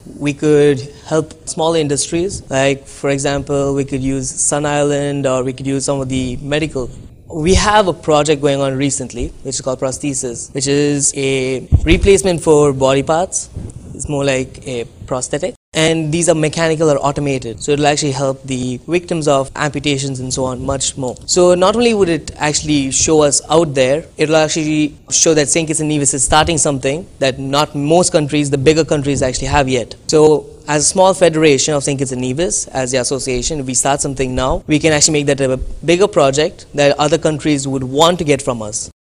we could help small industries, like for example, we could use Sun Island or we could use some of the medical. We have a project going on recently, which is called Prosthesis, which is a replacement for body parts. It's more like a prosthetic. And these are mechanical or automated, so it'll actually help the victims of amputations and so on much more. So not only would it actually show us out there, it'll actually show that St. Kitts and Nevis is starting something that not most countries, the bigger countries, actually have yet. So as a small federation of St. Kitts and Nevis, as the association, if we start something now, we can actually make that a bigger project that other countries would want to get from us.